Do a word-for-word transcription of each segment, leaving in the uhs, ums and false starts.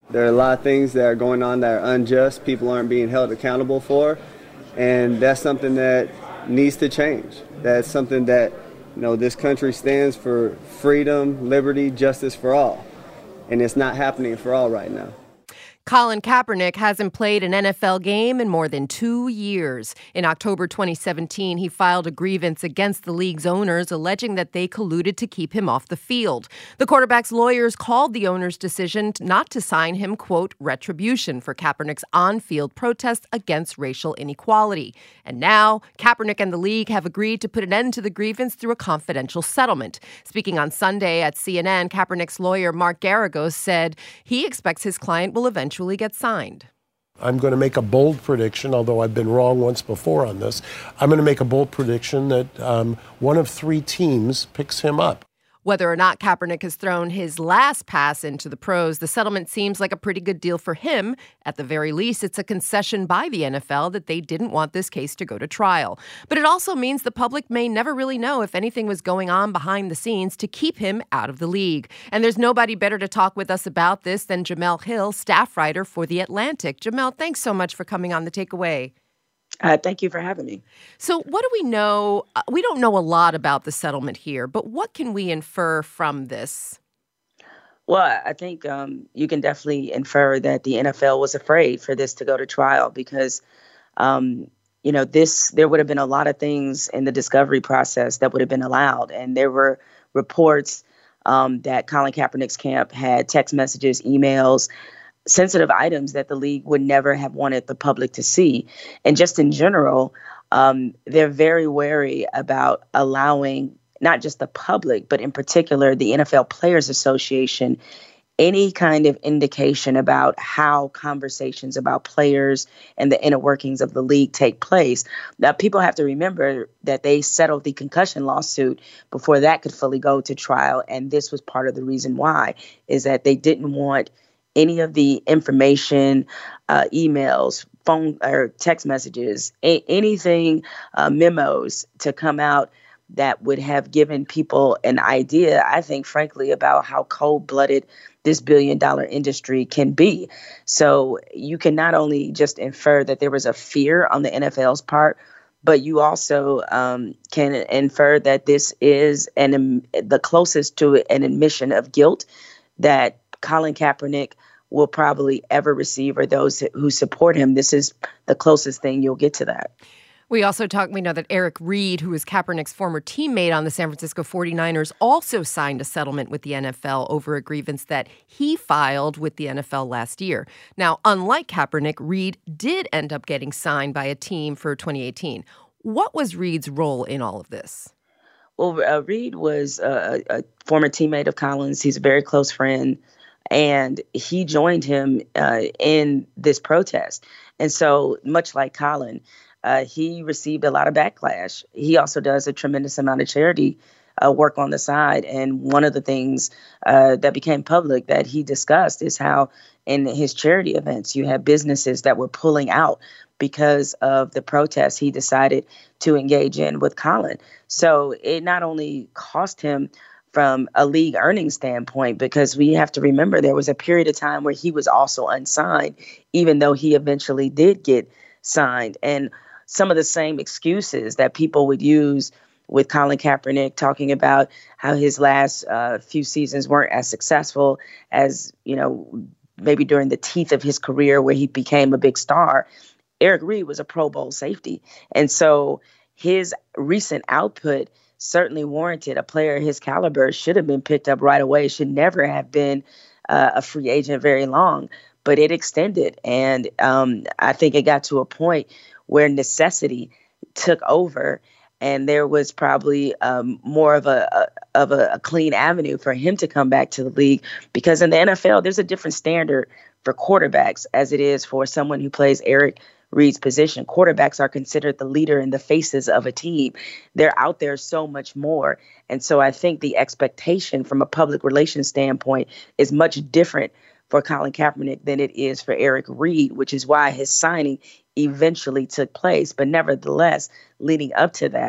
There are a lot of things that are going on that are unjust, people aren't being held accountable for, and that's something that needs to change. That's something that, you know, this country stands for freedom, liberty, justice for all, and it's not happening for all right now. Colin Kaepernick hasn't played an N F L game in more than two years. In October twenty seventeen, he filed a grievance against the league's owners, alleging that they colluded to keep him off the field. The quarterback's lawyers called the owners' decision not to sign him, quote, retribution for Kaepernick's on-field protests against racial inequality. And now, Kaepernick and the league have agreed to put an end to the grievance through a confidential settlement. Speaking on Sunday at C N N, Kaepernick's lawyer, Mark Garagos, said he expects his client will eventually get signed. I'm going to make a bold prediction, although I've been wrong once before on this. I'm going to make a bold prediction that um, one of three teams picks him up. Whether or not Kaepernick has thrown his last pass into the pros, the settlement seems like a pretty good deal for him. At the very least, it's a concession by the N F L that they didn't want this case to go to trial. But it also means the public may never really know if anything was going on behind the scenes to keep him out of the league. And there's nobody better to talk with us about this than Jemele Hill, staff writer for The Atlantic. Jemele, thanks so much for coming on The Takeaway. Uh, thank you for having me. So what do we know? Uh, we don't know a lot about the settlement here, but what can we infer from this? Well, I think um, you can definitely infer that the N F L was afraid for this to go to trial because, um, you know, this there would have been a lot of things in the discovery process that would have been allowed. And there were reports um, that Colin Kaepernick's camp had text messages, emails, sensitive items that the league would never have wanted the public to see. And just in general, um, they're very wary about allowing not just the public, but in particular, the N F L Players Association, any kind of indication about how conversations about players and the inner workings of the league take place. Now, people have to remember that they settled the concussion lawsuit before that could fully go to trial. And this was part of the reason why, is that they didn't want any of the information, uh, emails, phone or text messages, a- anything, uh, memos to come out that would have given people an idea, I think, frankly, about how cold-blooded this billion-dollar industry can be. So you can not only just infer that there was a fear on the N F L's part, but you also um, can infer that this is an um, the closest to an admission of guilt that Colin Kaepernick will probably ever receive, or those who support him. This is the closest thing you'll get to that. We also talk, we know that Eric Reid, who is Kaepernick's former teammate on the San Francisco forty-niners, also signed a settlement with the N F L over a grievance that he filed with the N F L last year. Now, unlike Kaepernick, Reid did end up getting signed by a team for twenty eighteen. What was Reid's role in all of this? Well, uh, Reid was a, a former teammate of Colin's. He's a very close friend. And he joined him uh, in this protest. And so much like Colin, uh, he received a lot of backlash. He also does a tremendous amount of charity uh, work on the side. And one of the things uh, that became public that he discussed is how in his charity events, you have businesses that were pulling out because of the protests he decided to engage in with Colin. So it not only cost him from a league earning standpoint, because we have to remember there was a period of time where he was also unsigned, even though he eventually did get signed. And some of the same excuses that people would use with Colin Kaepernick, talking about how his last uh, few seasons weren't as successful as, you know, maybe during the teeth of his career where he became a big star. Eric Reid was a Pro Bowl safety. And so his recent output certainly warranted. A player his caliber should have been picked up right away, should never have been uh, a free agent very long, but it extended. And um, I think it got to a point where necessity took over, and there was probably um, more of a, a of a, a clean avenue for him to come back to the league, because in the N F L, there's a different standard for quarterbacks as it is for someone who plays Eric Reid's position. Quarterbacks are considered the leader and the faces of a team. They're out there so much more. And so I think the expectation from a public relations standpoint is much different for Colin Kaepernick than it is for Eric Reid, which is why his signing eventually took place. But nevertheless, leading up to that,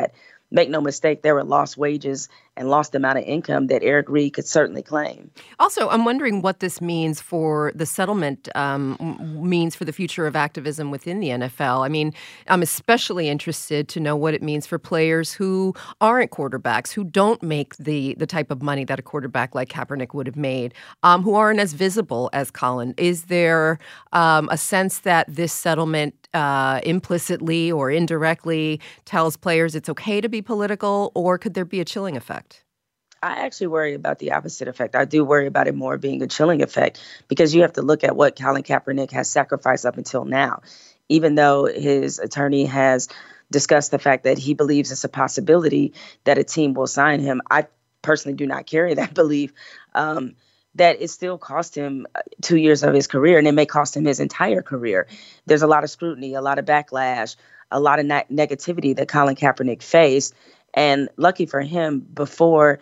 make no mistake, there were lost wages and lost amount of income that Eric Reid could certainly claim. Also, I'm wondering what this means for the settlement um, means for the future of activism within the N F L. I mean, I'm especially interested to know what it means for players who aren't quarterbacks, who don't make the the type of money that a quarterback like Kaepernick would have made, um, who aren't as visible as Colin. Is there um, a sense that this settlement Uh, implicitly or indirectly tells players it's okay to be political, or could there be a chilling effect? I actually worry about the opposite effect. I do worry about it more being a chilling effect, because you have to look at what Colin Kaepernick has sacrificed up until now. Even though his attorney has discussed the fact that he believes it's a possibility that a team will sign him, I personally do not carry that belief. Um, that it still cost him two years of his career, and it may cost him his entire career. There's a lot of scrutiny, a lot of backlash, a lot of ne- negativity that Colin Kaepernick faced. And lucky for him, before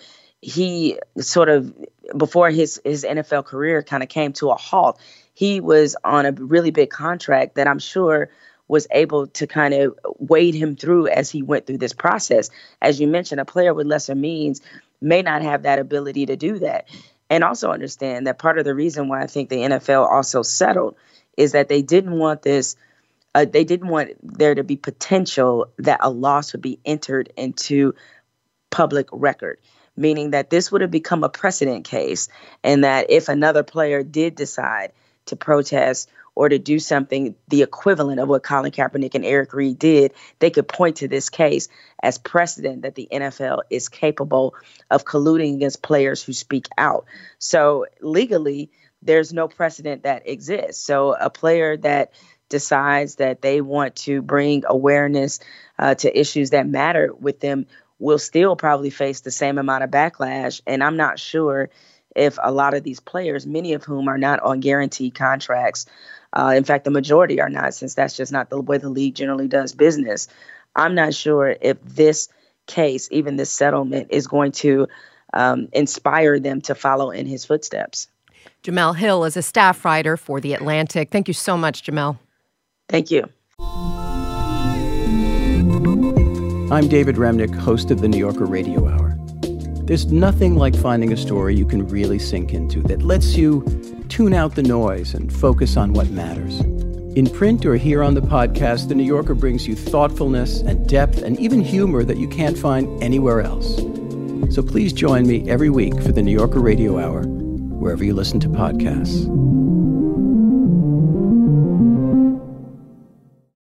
he sort of, before his, his N F L career kind of came to a halt, he was on a really big contract that I'm sure was able to kind of wade him through as he went through this process. As you mentioned, a player with lesser means may not have that ability to do that. And also understand that part of the reason why I think the N F L also settled is that they didn't want this, uh, they didn't want there to be potential that a loss would be entered into public record, meaning that this would have become a precedent case, and that if another player did decide to protest or to do something the equivalent of what Colin Kaepernick and Eric Reid did, they could point to this case as precedent that the N F L is capable of colluding against players who speak out. So legally, there's no precedent that exists. So a player that decides that they want to bring awareness uh, to issues that matter with them will still probably face the same amount of backlash. And I'm not sure if a lot of these players, many of whom are not on guaranteed contracts, Uh, in fact, the majority are not, since that's just not the way the league generally does business. I'm not sure if this case, even this settlement, is going to um, inspire them to follow in his footsteps. Jemele Hill is a staff writer for The Atlantic. Thank you so much, Jemele. Thank you. I'm David Remnick, host of the New Yorker Radio Hour. There's nothing like finding a story you can really sink into that lets you tune out the noise and focus on what matters. In print or here on the podcast, The New Yorker brings you thoughtfulness and depth and even humor that you can't find anywhere else. So please join me every week for The New Yorker Radio Hour, wherever you listen to podcasts.